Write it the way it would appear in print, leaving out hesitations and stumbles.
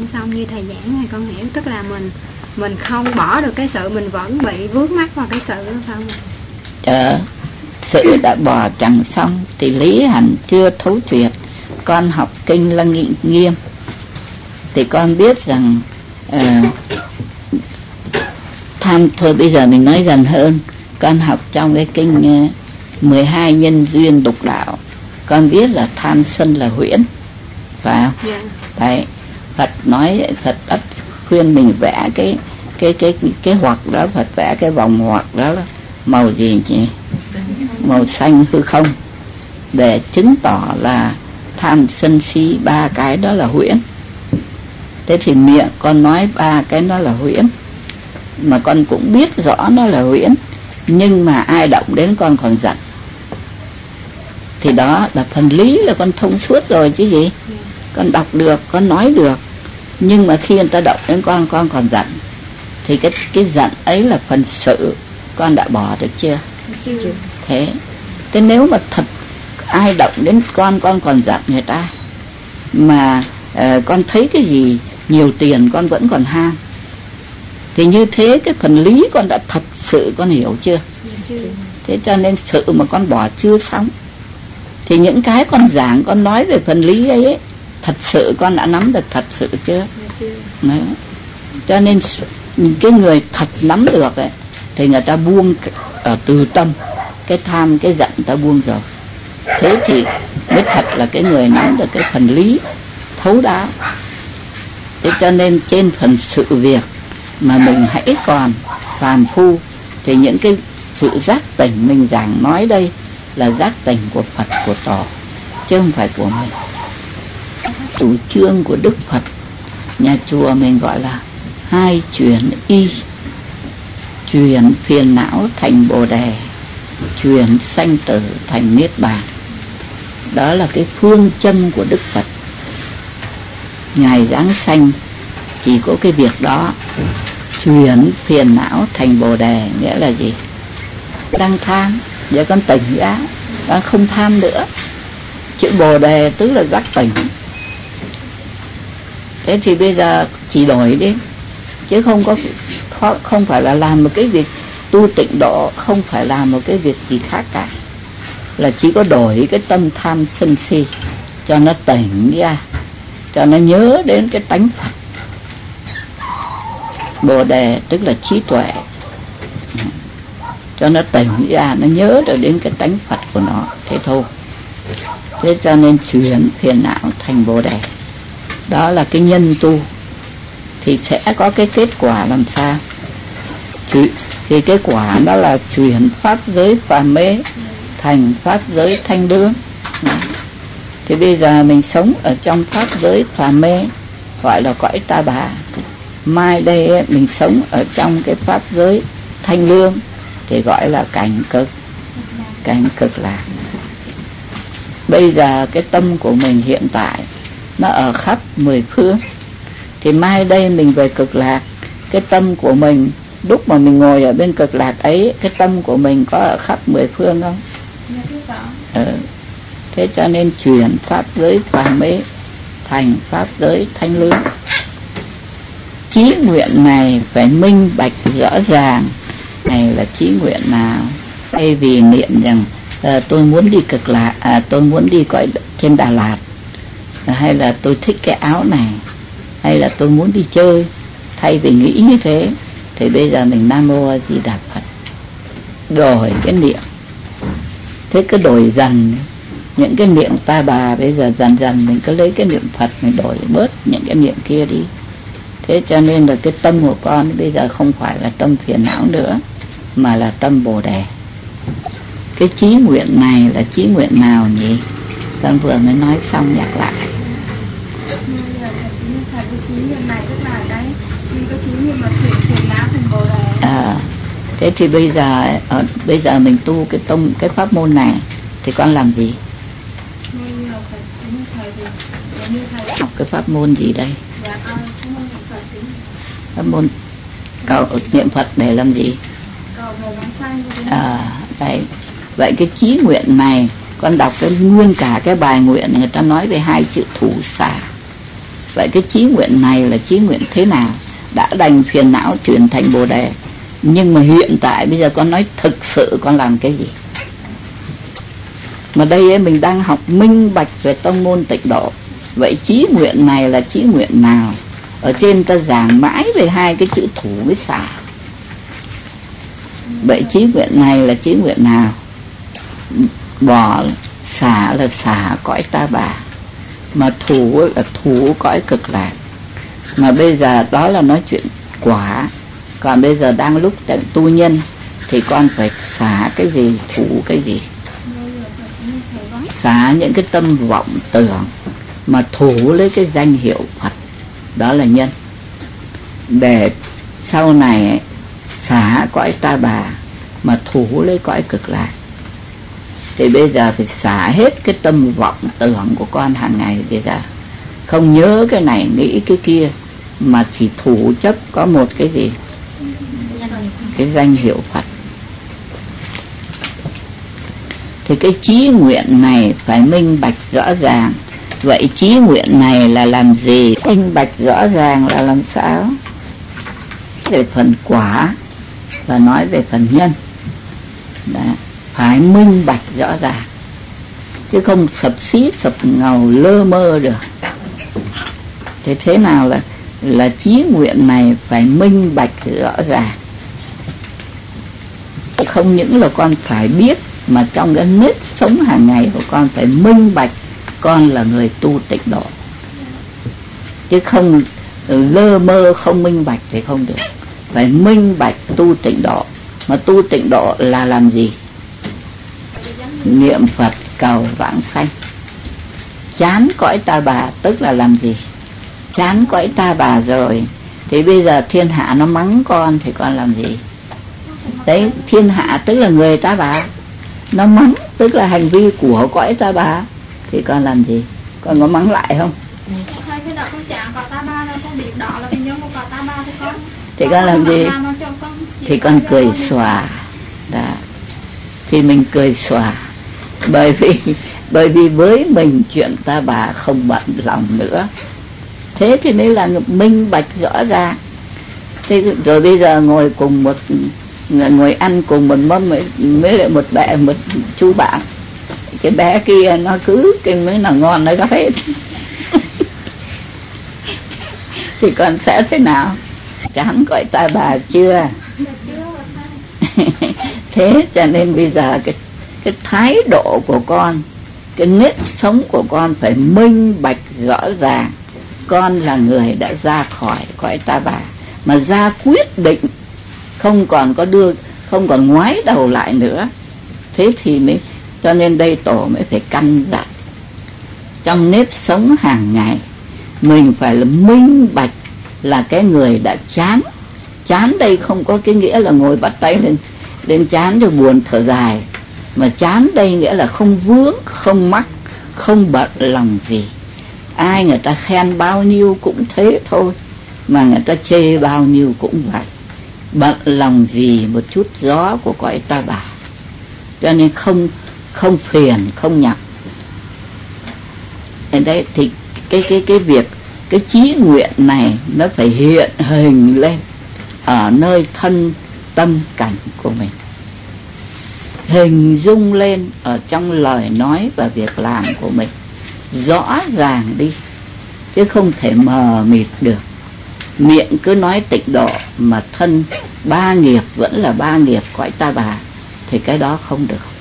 giảng xong, như thầy giảng này con hiểu, tức là mình không bỏ được cái sự, mình vẫn bị vướng mắc vào cái sự đó phải không? Sự đã bỏ chẳng xong thì lý hẳn chưa thấu triệt. Con học kinh là nghị nghiêm thì con biết rằng tham, thôi bây giờ mình nói gần hơn. Con học trong cái kinh 12 nhân duyên đục đạo, con biết là tham sân là huyễn, phải không? Yeah. Đấy, Phật nói, Phật đã khuyên mình vẽ cái hoặc đó, Phật vẽ cái vòng hoặc đó là màu gì nhỉ? Màu xanh hư không, để chứng tỏ là tham sân si ba cái đó là huyễn. Thế thì miệng con nói ba cái đó là huyễn, mà con cũng biết rõ nó là huyễn, nhưng mà ai động đến con còn giận. Thì đó là phần lý là con thông suốt rồi chứ gì. Con đọc được, con nói được, nhưng mà khi người ta động đến con còn giận. Thì cái giận ấy là phần sự, con đã bỏ được chưa? Thế nếu mà thật ai động đến con còn giận người ta, mà con thấy cái gì nhiều tiền con vẫn còn ham, thì như thế cái phần lý con đã thật sự con hiểu chưa? Thế cho nên sự mà con bỏ chưa xong, thì những cái con giảng, con nói về phần lý ấy, thật sự con đã nắm được thật sự chưa? Đấy. Cho nên cái người thật nắm được ấy, thì người ta buông ở từ tâm, cái tham cái giận ta buông rồi. Thế thì mới thật là cái người nắm được cái phần lý thấu đáo. Thế cho nên trên phần sự việc mà mình hãy còn phàm phu, thì những cái sự giác tỉnh mình giảng nói đây là giác tỉnh của Phật, của Tổ, chứ không phải của mình. Chủ trương của Đức Phật, nhà chùa mình gọi là hai chuyển y: chuyển phiền não thành Bồ Đề, chuyển sanh tử thành Niết Bàn. Đó là cái phương châm của Đức Phật. Ngài giáng sanh chỉ có cái việc đó, chuyển phiền não thành Bồ Đề. Nghĩa là gì? Đang tham, giờ con tỉnh ra, con không tham nữa. Chữ Bồ Đề tức là giác tỉnh. Thế thì bây giờ chỉ đổi đi, chứ không phải là làm một cái việc tu tịnh độ, không phải làm một cái việc gì khác cả, là chỉ có đổi cái tâm tham sân si cho nó tỉnh ra, cho nó nhớ đến cái tánh Phật. Bồ Đề tức là trí tuệ, cho nó tỉnh ra, nó nhớ được đến cái tánh Phật của nó, thế thôi. Thế cho nên chuyển phiền não thành Bồ Đề, đó là cái nhân tu. Thì sẽ có cái kết quả làm sao? Thì cái quả đó là chuyển pháp giới phàm mê thành pháp giới thanh lương. Thì bây giờ mình sống ở trong pháp giới phàm mê, gọi là cõi ta bà. Mai đây mình sống ở trong cái pháp giới thanh lương, thì gọi là cảnh cực lạc. Bây giờ cái tâm của mình hiện tại nó ở khắp mười phương, thì mai đây mình về cực lạc, cái tâm của mình lúc mà mình ngồi ở bên cực lạc ấy, cái tâm của mình có ở khắp mười phương không? Thế cho nên chuyển pháp giới phàm mê thành pháp giới thanh lương. Chí nguyện này phải minh bạch rõ ràng. Này là chí nguyện nào? Thay vì niệm rằng tôi muốn đi cực lạc, tôi muốn đi cõi trên Đà Lạt, hay là tôi thích cái áo này, hay là tôi muốn đi chơi, thay vì nghĩ như thế, thì bây giờ mình Nam Mô A Di Đà Phật, đổi cái niệm. Thế cứ đổi dần những cái niệm ta bà, bây giờ dần dần mình cứ lấy cái niệm Phật, mình đổi bớt những cái niệm kia đi. Thế cho nên là cái tâm của con bây giờ không phải là tâm phiền não nữa, mà là tâm Bồ Đề. Cái chí nguyện này là chí nguyện nào nhỉ? Con vừa mới nói xong, nhắc lại. Cái chí nguyện này tức là cái chí nguyện mà phiền não thành Bồ Đề. Thế thì bây giờ mình tu cái pháp môn này thì con làm gì? Học cái pháp môn gì đây? Pháp môn cầu niệm Phật để làm gì? Đấy. Vậy cái chí nguyện này, con đọc cái nguyên cả cái bài nguyện, người ta nói về hai chữ thủ xả. Vậy cái chí nguyện này là chí nguyện thế nào? Đã đành phiền não chuyển thành Bồ Đề, nhưng mà hiện tại bây giờ con nói thực sự con làm cái gì? Mà đây ấy, mình đang học minh bạch về tông môn Tịnh Độ. Vậy chí nguyện này là chí nguyện nào? Ở trên ta giảng mãi về hai cái chữ thủ với xả. Vậy chí nguyện này là chí nguyện nào? Bỏ xả là xả cõi ta bà, mà thủ là thủ cõi cực lạc. Mà bây giờ đó là nói chuyện quả. Còn bây giờ đang lúc tu nhân thì con phải xả cái gì, thủ cái gì? Xả những cái tâm vọng tưởng, mà thủ lấy cái danh hiệu Phật, đó là nhân. Để sau này xả cõi ta bà, mà thủ lấy cõi cực lạc. Thì bây giờ phải xả hết cái tâm vọng tưởng của con hàng ngày. Bây giờ không nhớ cái này nghĩ cái kia, mà chỉ thủ chấp có một cái gì? Cái danh hiệu Phật. Thì cái chí nguyện này phải minh bạch rõ ràng. Vậy chí nguyện này là làm gì? Minh bạch rõ ràng là làm sao? Về phần quả và nói về phần nhân. Đó. Phải minh bạch rõ ràng, chứ không sập xí sập ngầu lơ mơ được. Thế nào là chí nguyện này phải minh bạch rõ ràng. Không những là con phải biết, mà trong cái nếp sống hàng ngày của con phải minh bạch con là người tu Tịnh Độ. Chứ không lơ mơ không minh bạch thì không được. Phải minh bạch tu Tịnh Độ. Mà tu Tịnh Độ là làm gì? Niệm Phật cầu vãng sanh. Chán cõi ta bà tức là làm gì? Chán cõi ta bà rồi thì bây giờ thiên hạ nó mắng con thì con làm gì? Đấy, thiên hạ tức là người ta bà, nó mắng tức là hành vi của cõi ta bà, thì con làm gì? Con có mắng lại không? Thì con làm gì? Thì con cười xòa. Đó. Thì mình cười xòa, bởi vì với mình chuyện ta bà không bận lòng nữa. Thế thì mới là minh bạch rõ ràng. Thế rồi bây giờ ngồi ăn cùng một mâm mới lại một chú bạn, cái bé kia nó cứ cái mới nào ngon nó hết. Thì con sẽ thế nào? Chán cõi ta bà chưa? Thế cho nên bây giờ cái thái độ của con, cái nếp sống của con phải minh bạch rõ ràng. Con là người đã ra khỏi cõi ta bà, mà ra quyết định, không còn ngoái đầu lại nữa. Thế thì mới, cho nên đây tổ mới phải căn dặn trong nếp sống hàng ngày mình phải là minh bạch là cái người đã chán. Chán đây không có cái nghĩa là ngồi bắt tay lên chán rồi buồn thở dài, mà chán đây nghĩa là không vướng, không mắc, không bận lòng gì. Ai người ta khen bao nhiêu cũng thế thôi, mà người ta chê bao nhiêu cũng vậy. Bận lòng gì một chút gió của cõi ta bà. Cho nên không phiền, không nhọc. Đấy thì cái việc, cái chí nguyện này nó phải hiện hình lên ở nơi thân tâm cảnh của mình, hình dung lên ở trong lời nói và việc làm của mình rõ ràng đi, chứ không thể mờ mịt được. Miệng cứ nói Tịnh Độ mà thân ba nghiệp vẫn là ba nghiệp cõi ta bà thì cái đó không được.